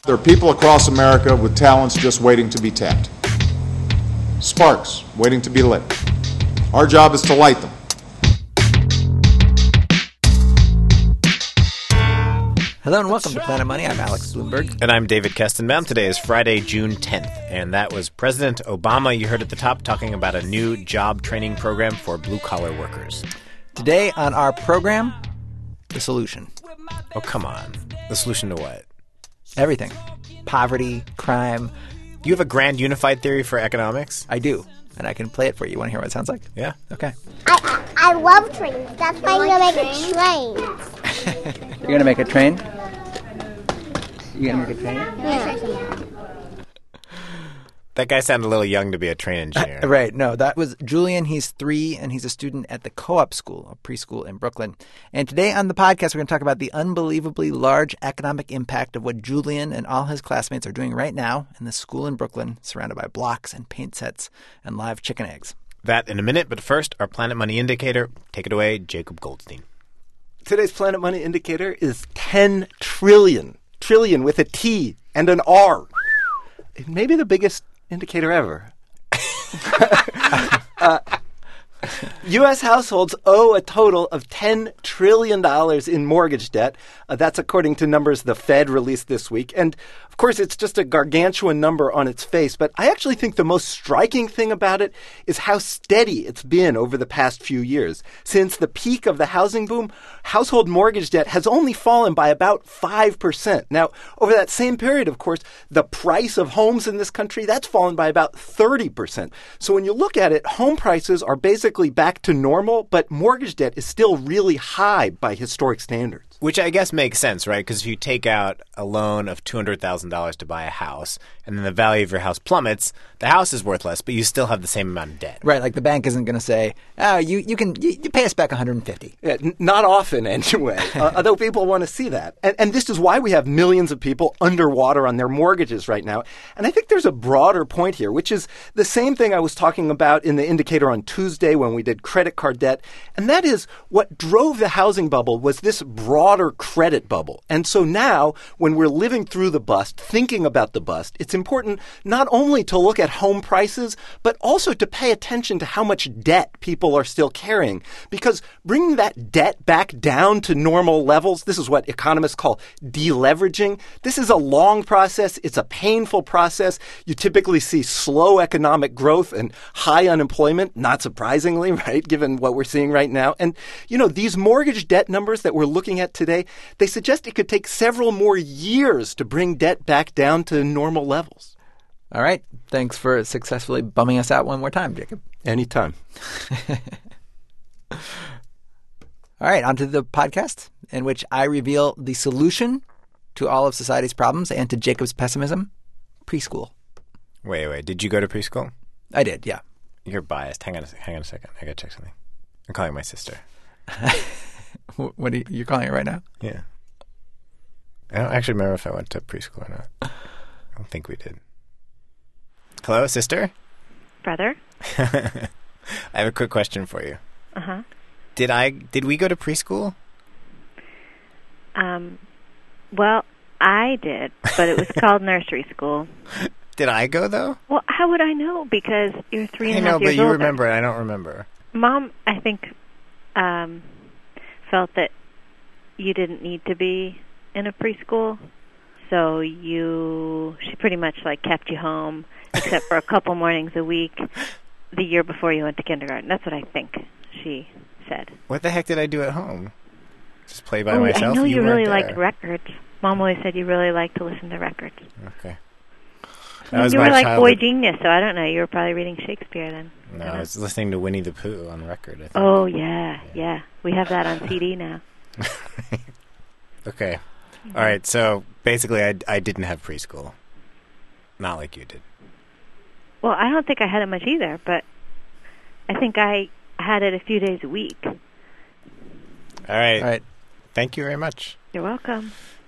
There are people across America with talents just waiting to be tapped. Sparks waiting to be lit. Our job is to light them. Hello and welcome to Planet Money. I'm Alex Bloomberg. And I'm David Kestenbaum. Today is Friday, June 10th. And that was President Obama, you heard at the top, talking about a new job training program for blue-collar workers. Today on our program, the solution. Oh, come on. The solution to what? Everything. Poverty, crime. You have a grand unified theory for economics? I do. And I can play it for you. You want to hear what it sounds like? Yeah. Okay. I love trains. That's why I'm going to make a train. You're going to make a train? You're going to make a train? Yeah. That guy sounded a little young to be a train engineer. Right. No, that was Julian. He's 3, and he's a student at the Co-op School, a preschool in Brooklyn. And today on the podcast, we're going to talk about the unbelievably large economic impact of what Julian and all his classmates are doing right now in this school in Brooklyn, surrounded by blocks and paint sets and live chicken eggs. That in a minute, but first, our Planet Money Indicator. Take it away, Jacob Goldstein. Today's Planet Money Indicator is 10 trillion. Trillion with a T and an R. It may be the biggest indicator ever. U.S. households owe a total of $10 trillion in mortgage debt. That's according to numbers the Fed released this week. And, of course, it's just a gargantuan number on its face. But I actually think the most striking thing about it is how steady it's been over the past few years. Since the peak of the housing boom, household mortgage debt has only fallen by about 5%. Now, over that same period, of course, the price of homes in this country, that's fallen by about 30%. So when you look at it, home prices are basically back to normal, but mortgage debt is still really high by historic standards. Which I guess makes sense, right? Because if you take out a loan of $200,000 to buy a house, and then the value of your house plummets, the house is worth less, but you still have the same amount of debt. Right, like the bank isn't going to say, "Oh, you pay us back $150." Yeah, not often, anyway. Although people want to see that, and this is why we have millions of people underwater on their mortgages right now. And I think there's a broader point here, which is the same thing I was talking about in the indicator on Tuesday when we did credit card debt, and that is what drove the housing bubble was this broader credit bubble. And so now, when we're living through the bust, thinking about the bust, it's important not only to look at home prices, but also to pay attention to how much debt people are still carrying. Because bringing that debt back down to normal levels, this is what economists call deleveraging. This is a long process. It's a painful process. You typically see slow economic growth and high unemployment, not surprisingly, right, given what we're seeing right now. And, you know, these mortgage debt numbers that we're looking at today, they suggest it could take several more years to bring debt back down to normal levels. All right. Thanks for successfully bumming us out one more time, Jacob. Anytime. All right. On to the podcast in which I reveal the solution to all of society's problems and to Jacob's pessimism, preschool. Wait. Did you go to preschool? I did, yeah. You're biased. Hang on a second. I got to check something. I'm calling my sister. What are you calling it right now? Yeah. I don't actually remember if I went to preschool or not. I don't think we did. Hello, sister? Brother? I have a quick question for you. Uh-huh. Did we go to preschool? Well, I did, but it was called nursery school. Did I go, though? Well, how would I know? Because you're 3.5 years older. I know, but you remember it. I don't remember. Mom, I think, felt that you didn't need to be in a preschool, so she pretty much kept you home, except for a couple mornings a week the year before you went to kindergarten. That's what I think she said. What the heck did I do at home? Just play by myself? I know you really weren't liked records. Mom always said you really liked to listen to records. Okay. You were like boy genius, so I don't know. You were probably reading Shakespeare then. No, I was listening to Winnie the Pooh on record, I think. Oh, yeah. We have that on CD now. Okay. All right, so basically I didn't have preschool. Not like you did. Well, I don't think I had it much either, but I think I had it a few days a week. All right. Thank you very much. You're welcome.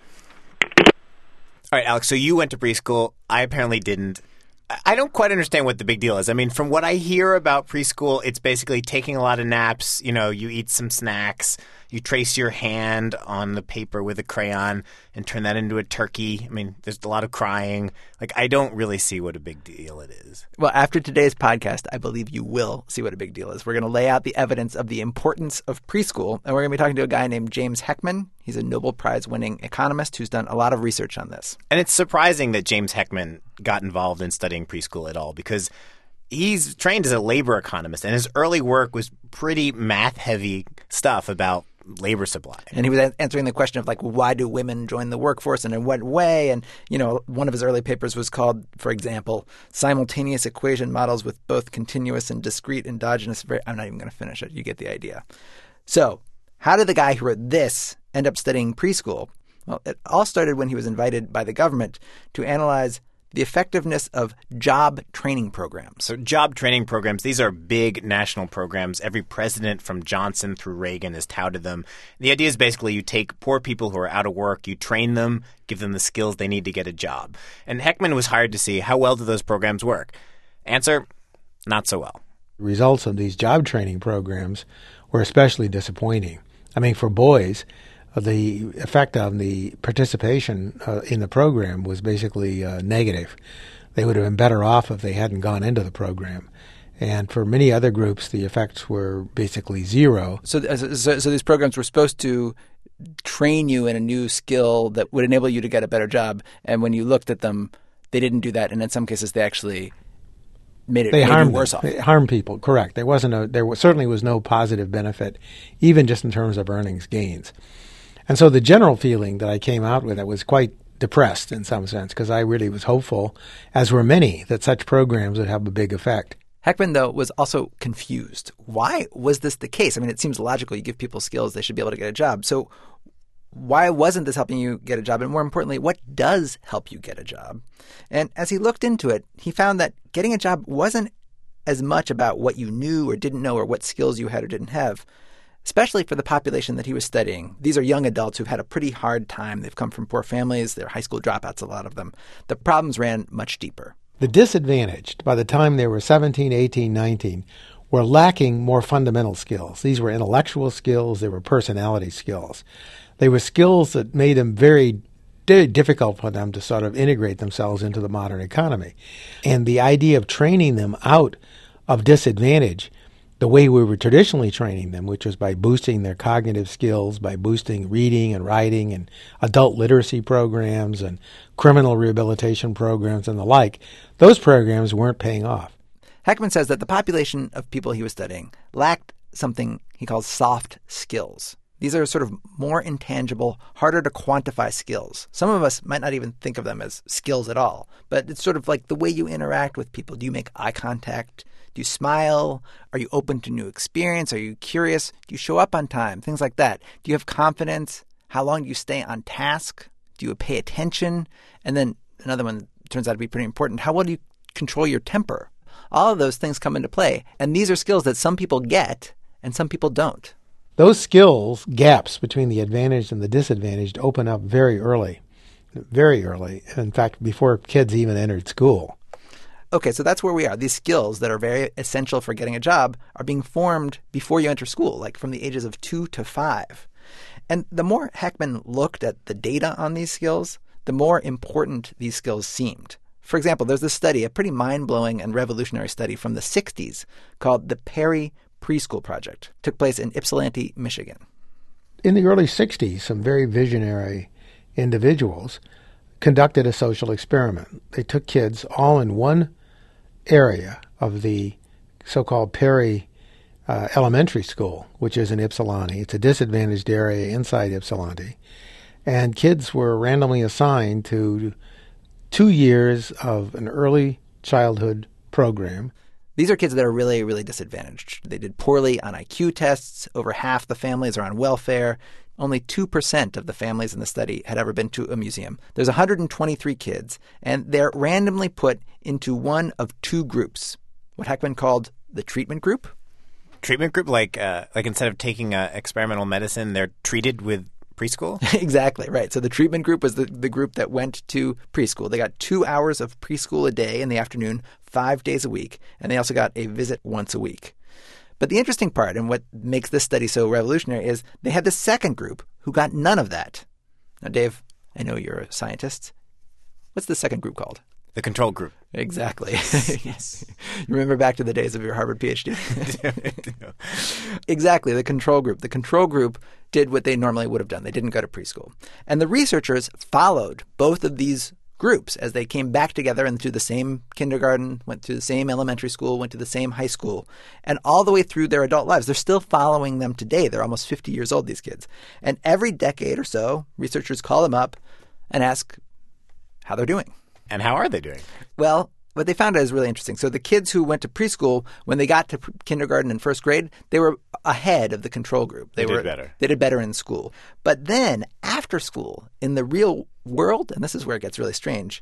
All right, Alex, so you went to preschool. I apparently didn't. I don't quite understand what the big deal is. I mean, from what I hear about preschool, it's basically taking a lot of naps. You know, you eat some snacks. you trace your hand on the paper with a crayon and turn that into a turkey. I mean, there's a lot of crying. Like, I don't really see what a big deal it is. Well, after today's podcast, I believe you will see what a big deal is. We're going to lay out the evidence of the importance of preschool, and we're going to be talking to a guy named James Heckman. He's a Nobel Prize-winning economist who's done a lot of research on this. And it's surprising that James Heckman got involved in studying preschool at all, because he's trained as a labor economist, and his early work was pretty math-heavy stuff about labor supply. And he was answering the question of, like, why do women join the workforce and in what way? And, you know, one of his early papers was called, for example, Simultaneous Equation Models with Both Continuous and Discrete Endogenous. I'm not even going to finish it. You get the idea. So how did the guy who wrote this end up studying preschool? Well, it all started when he was invited by the government to analyze the effectiveness of job training programs. So job training programs, these are big national programs. Every president from Johnson through Reagan has touted them. The idea is basically you take poor people who are out of work, you train them, give them the skills they need to get a job. And Heckman was hired to see how well do those programs work. Answer, not so well. The results of these job training programs were especially disappointing. I mean, for boys, the effect on the participation in the program was basically negative. They would have been better off if they hadn't gone into the program. And for many other groups, the effects were basically zero. So these programs were supposed to train you in a new skill that would enable you to get a better job. And when you looked at them, they didn't do that. And in some cases, they actually made you worse off. They harmed people, correct. There certainly was no positive benefit, even just in terms of earnings gains. And so the general feeling that I came out with, I was quite depressed in some sense, because I really was hopeful, as were many, that such programs would have a big effect. Heckman, though, was also confused. Why was this the case? I mean, it seems logical. You give people skills, they should be able to get a job. So why wasn't this helping you get a job? And more importantly, what does help you get a job? And as he looked into it, he found that getting a job wasn't as much about what you knew or didn't know or what skills you had or didn't have, especially for the population that he was studying. These are young adults who've had a pretty hard time. They've come from poor families. They're high school dropouts, a lot of them. The problems ran much deeper. The disadvantaged, by the time they were 17, 18, 19, were lacking more fundamental skills. These were intellectual skills. They were personality skills. They were skills that made them very difficult for them to sort of integrate themselves into the modern economy. And the idea of training them out of disadvantage the way we were traditionally training them, which was by boosting their cognitive skills, by boosting reading and writing and adult literacy programs and criminal rehabilitation programs and the like, those programs weren't paying off. Heckman says that the population of people he was studying lacked something he calls soft skills. These are sort of more intangible, harder to quantify skills. Some of us might not even think of them as skills at all, but it's sort of like the way you interact with people. Do you make eye contact? Do you smile? Are you open to new experience? Are you curious? Do you show up on time? Things like that. Do you have confidence? How long do you stay on task? Do you pay attention? And then another one turns out to be pretty important. How well do you control your temper? All of those things come into play. And these are skills that some people get and some people don't. Those skills gaps between the advantaged and the disadvantaged open up very early. In fact, before kids even entered school. Okay, so that's where we are. These skills that are very essential for getting a job are being formed before you enter school, like from the ages of 2 to 5. And the more Heckman looked at the data on these skills, the more important these skills seemed. For example, there's this study, a pretty mind-blowing and revolutionary study from the 60s called the Perry Preschool Project. It took place in Ypsilanti, Michigan. In the early 60s, some very visionary individuals conducted a social experiment. They took kids all in one area of the so-called Perry Elementary School, which is in Ypsilanti. It's a disadvantaged area inside Ypsilanti. And kids were randomly assigned to 2 years of an early childhood program. These are kids that are really, really disadvantaged. They did poorly on IQ tests. Over half the families are on welfare. Only 2% of the families in the study had ever been to a museum. There's 123 kids, and they're randomly put into one of two groups, what Heckman called the treatment group. Treatment group? Like instead of taking experimental medicine, they're treated with preschool? Exactly, right. So the treatment group was the group that went to preschool. They got 2 hours of preschool a day in the afternoon, 5 days a week, and they also got a visit once a week. But the interesting part, and what makes this study so revolutionary, is they had the second group who got none of that. Now, Dave, I know you're a scientist. What's the second group called? The control group. Exactly. Yes. You remember back to the days of your Harvard PhD? Exactly, the control group. The control group did what they normally would have done. They didn't go to preschool. And the researchers followed both of these groups as they came back together and through the same kindergarten, went through the same elementary school, went to the same high school, and all the way through their adult lives. They're still following them today. They're almost 50 years old, these kids. And every decade or so, researchers call them up and ask how they're doing. And how are they doing? Well, what they found out is really interesting. So the kids who went to preschool, when they got to kindergarten and first grade, they were ahead of the control group. They did better. They did better in school. But then after school, in the real world, and this is where it gets really strange,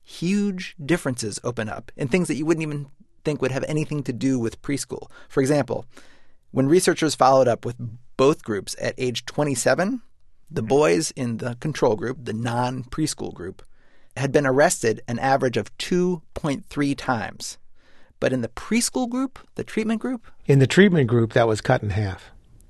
huge differences open up in things that you wouldn't even think would have anything to do with preschool. For example, when researchers followed up with both groups at age 27, the boys in the control group, the non-preschool group, had been arrested an average of 2.3 times. But in the preschool group, the treatment group? In the treatment group, that was cut in half.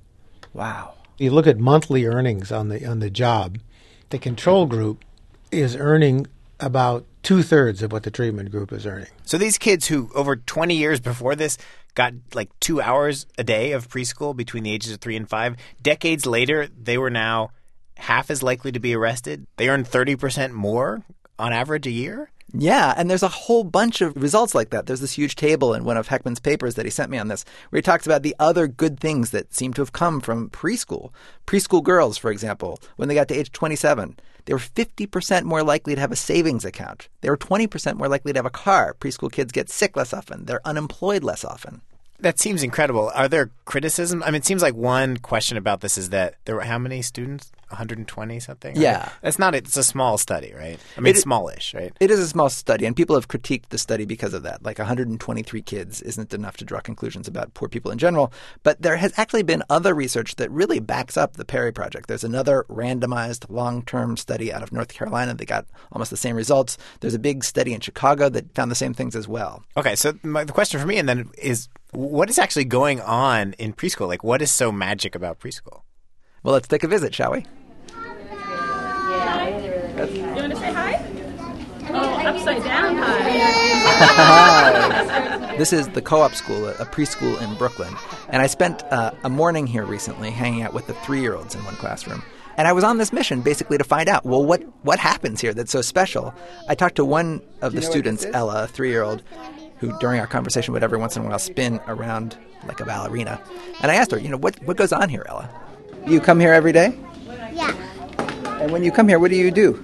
Wow. You look at monthly earnings on the job, the control group is earning about 2/3 of what the treatment group is earning. So these kids who over 20 years before this got like 2 hours a day of preschool between the ages of 3 and 5, decades later, they were now half as likely to be arrested. They earned 30% more on average a year? Yeah, and there's a whole bunch of results like that. There's this huge table in one of Heckman's papers that he sent me on this, where he talks about the other good things that seem to have come from preschool. Preschool girls, for example, when they got to age 27, they were 50% more likely to have a savings account. They were 20% more likely to have a car. Preschool kids get sick less often. They're unemployed less often. That seems incredible. Are there criticisms? I mean, it seems like one question about this is that there were how many students? 120 something? Yeah. It's a small study, right? I mean, smallish, right? It is a small study, and people have critiqued the study because of that. Like 123 kids isn't enough to draw conclusions about poor people in general. But there has actually been other research that really backs up the Perry Project. There's another randomized long-term study out of North Carolina that got almost the same results. There's a big study in Chicago that found the same things as well. Okay, so the question for me and then is, what is actually going on in preschool? Like, what is so magic about preschool? Well, let's take a visit, shall we? You want to say hi? Oh, upside down hi. This is the Co-op School, a preschool in Brooklyn. And I spent a morning here recently hanging out with the 3-year-olds in one classroom. And I was on this mission basically to find out, well, what happens here that's so special? I talked to one of the students, Ella, a 3-year-old, who during our conversation would every once in a while spin around like a ballerina. And I asked her, what goes on here, Ella? You come here every day? Yeah. And when you come here, what do you do?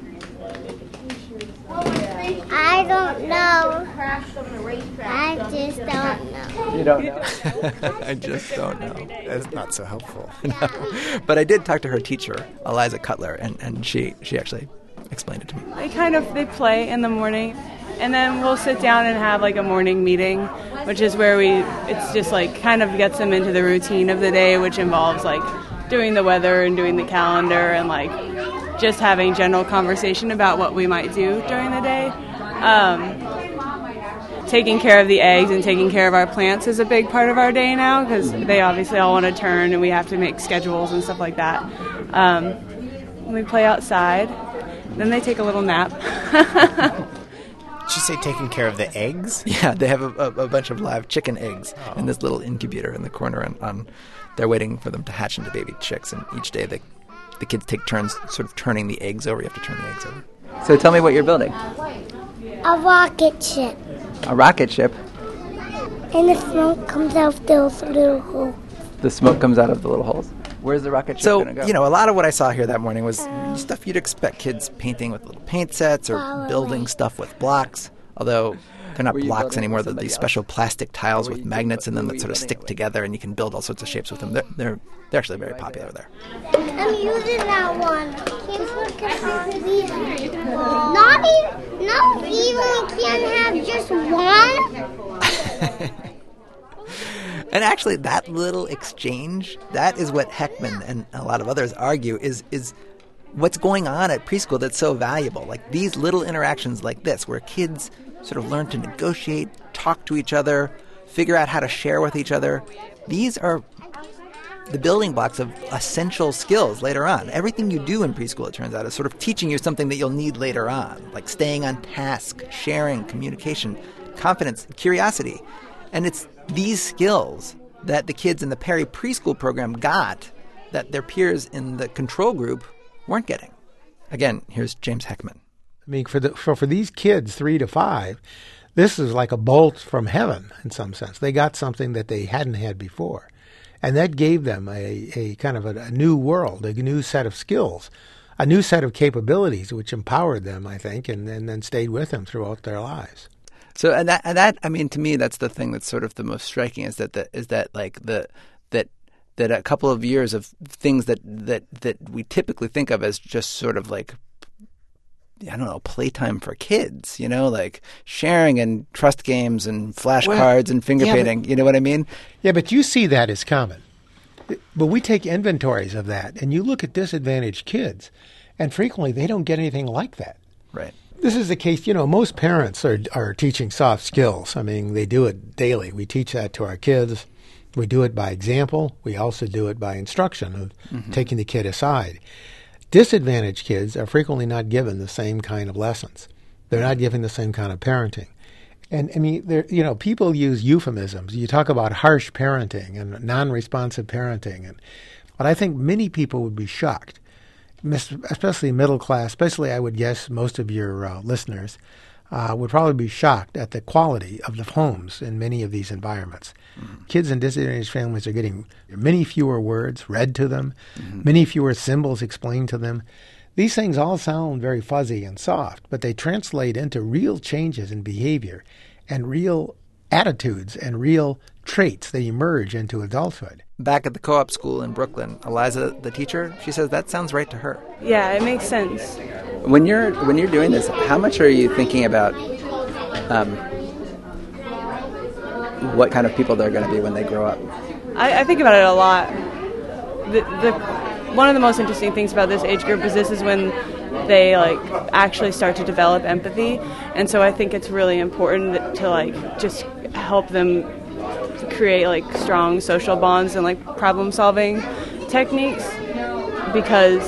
I don't know. I just don't know. You don't know? I just don't know. That's not so helpful. No. But I did talk to her teacher, Eliza Cutler, and she actually explained it to me. They play in the morning, and then we'll sit down and have like a morning meeting, which is where it's just like kind of gets them into the routine of the day, which involves like doing the weather and doing the calendar and like just having general conversation about what we might do during the day. Taking care of the eggs and taking care of our plants is a big part of our day now because they obviously all want to turn and we have to make schedules and stuff like that. We play outside. Then they take a little nap. Did you say taking care of the eggs? Yeah, they have a bunch of live chicken eggs in this little incubator in the corner, and they're waiting for them to hatch into baby chicks. And each day the kids take turns sort of turning the eggs over. You have to turn the eggs over. So tell me what you're building. A rocket ship. A rocket ship? And the smoke comes out of those little holes. The smoke comes out of the little holes? Where's the rocket ship going to go? A lot of what I saw here that morning was stuff you'd expect kids painting with little paint sets or building stuff with blocks, although they're not blocks anymore. They're these special plastic tiles with magnets in them that sort of stick together, and you can build all sorts of shapes with them. They're actually very popular there. I'm using that one. Not even we can't have just one. And actually, that little exchange, that is what Heckman and a lot of others argue is what's going on at preschool that's so valuable. Like these little interactions like this, where kids sort of learn to negotiate, talk to each other, figure out how to share with each other. These are the building blocks of essential skills later on. Everything you do in preschool, it turns out, is sort of teaching you something that you'll need later on, like staying on task, sharing, communication, confidence, curiosity. And it's these skills that the kids in the Perry preschool program got that their peers in the control group weren't getting. Again, here's James Heckman. I mean, for these kids, 3 to 5, this is like a bolt from heaven in some sense. They got something that they hadn't had before. And that gave them a kind of a new world, a new set of skills, a new set of capabilities, which empowered them, I think, and then stayed with them throughout their lives. So, and that, I mean, to me, that's the thing that's sort of the most striking is that a couple of years of things that we typically think of as just sort of like, I don't know, playtime for kids, like sharing and trust games and flashcards and finger painting. You know what I mean? Yeah, but you see that as common. But we take inventories of that, and you look at disadvantaged kids, and frequently they don't get anything like that. Right. This is the case, most parents are teaching soft skills. I mean, they do it daily. We teach that to our kids. We do it by example. We also do it by instruction of taking the kid aside. Disadvantaged kids are frequently not given the same kind of lessons. They're not given the same kind of parenting. And I mean, people use euphemisms. You talk about harsh parenting and non-responsive parenting. But I think many people would be shocked, especially middle class, especially I would guess most of your listeners, would probably be shocked at the quality of the homes in many of these environments. Kids in disadvantaged families are getting many fewer words read to them, many fewer symbols explained to them. These things all sound very fuzzy and soft, but they translate into real changes in behavior and real attitudes and real traits that emerge into adulthood. Back at the co-op school in Brooklyn, Eliza, the teacher, she says that sounds right to her. Yeah, it makes sense. When you're doing this, how much are you thinking about what kind of people they're going to be when they grow up? I think about it a lot. One of the most interesting things about this age group is this is when they actually start to develop empathy, and so I think it's really important to just help them create strong social bonds and problem solving techniques, because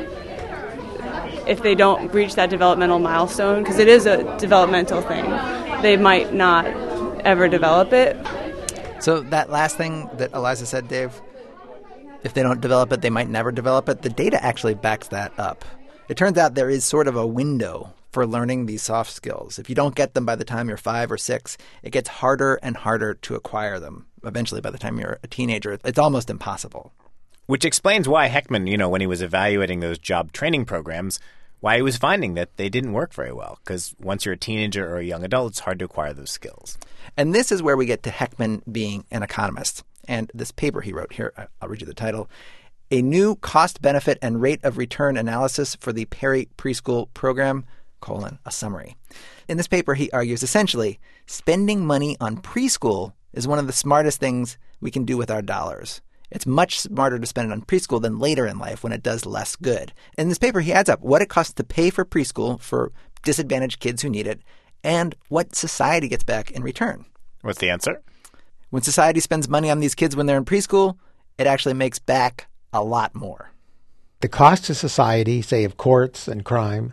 if they don't reach that developmental milestone, because it is a developmental thing, they might not ever develop it. So that last thing that Eliza said, Dave, if they don't develop it, they might never develop it. The data actually backs that up. It turns out there is sort of a window for learning these soft skills. If you don't get them by the time you're 5 or 6, it gets harder and harder to acquire them. Eventually, by the time you're a teenager, it's almost impossible. Which explains why Heckman, when he was evaluating those job training programs, why he was finding that they didn't work very well. Because once you're a teenager or a young adult, it's hard to acquire those skills. And this is where we get to Heckman being an economist. And this paper he wrote here, I'll read you the title, A New Cost, Benefit, and Rate of Return Analysis for the Perry Preschool Program, a summary. In this paper, he argues essentially, spending money on preschool is one of the smartest things we can do with our dollars. It's much smarter to spend it on preschool than later in life when it does less good. In this paper, he adds up what it costs to pay for preschool for disadvantaged kids who need it and what society gets back in return. What's the answer? When society spends money on these kids when they're in preschool, it actually makes back a lot more. The cost to society, say, of courts and crime,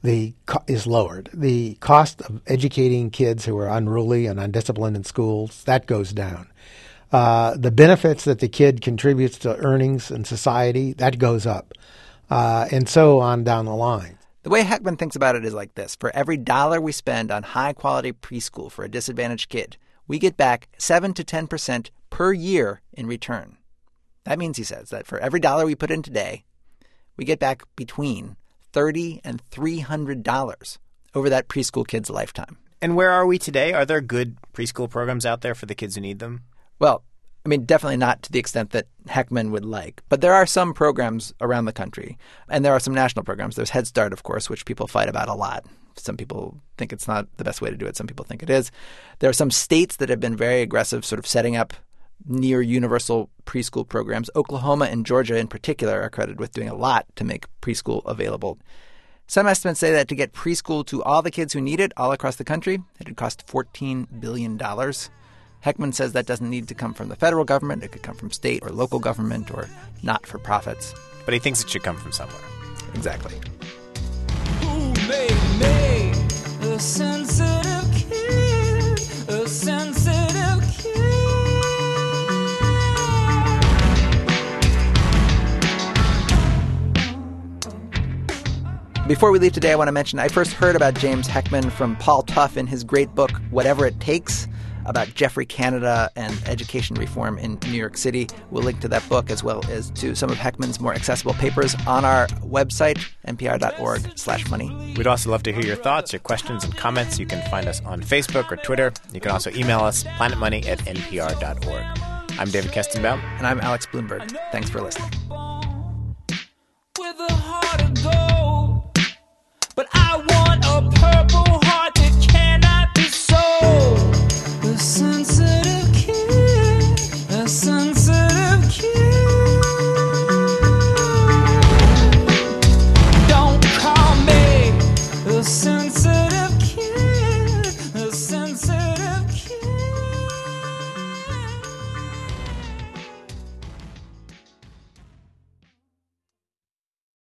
is lowered. The cost of educating kids who are unruly and undisciplined in schools, that goes down. The benefits that the kid contributes to earnings in society, that goes up. And so on down the line. The way Heckman thinks about it is like this. For every $1 we spend on high-quality preschool for a disadvantaged kid, we get back 7 to 10% per year in return. That means, he says, that for every $1 we put in today, we get back between $30 and $300 over that preschool kid's lifetime. And where are we today? Are there good preschool programs out there for the kids who need them? Well, I mean, definitely not to the extent that Heckman would like. But there are some programs around the country, and there are some national programs. There's Head Start, of course, which people fight about a lot. Some people think it's not the best way to do it. Some people think it is. There are some states that have been very aggressive, sort of setting up near universal preschool programs. Oklahoma and Georgia in particular are credited with doing a lot to make preschool available. Some estimates say that to get preschool to all the kids who need it all across the country, it would cost $14 billion. Heckman says that doesn't need to come from the federal government. It could come from state or local government or not-for-profits. But he thinks it should come from somewhere. Exactly. Who made me a sensitive kid? A sensitive kid. Before we leave today, I want to mention I first heard about James Heckman from Paul Tough in his great book, Whatever It Takes, about Geoffrey Canada and education reform in New York City. We'll link to that book as well as to some of Heckman's more accessible papers on our website, npr.org/money. We'd also love to hear your thoughts, your questions, and comments. You can find us on Facebook or Twitter. You can also email us, planetmoney@npr.org. I'm David Kestenbaum. And I'm Alex Bloomberg. Thanks for listening. With a heart of gold, but I want a purple heart that cannot be sold. A sensitive kid, a sensitive kid. Don't call me a sensitive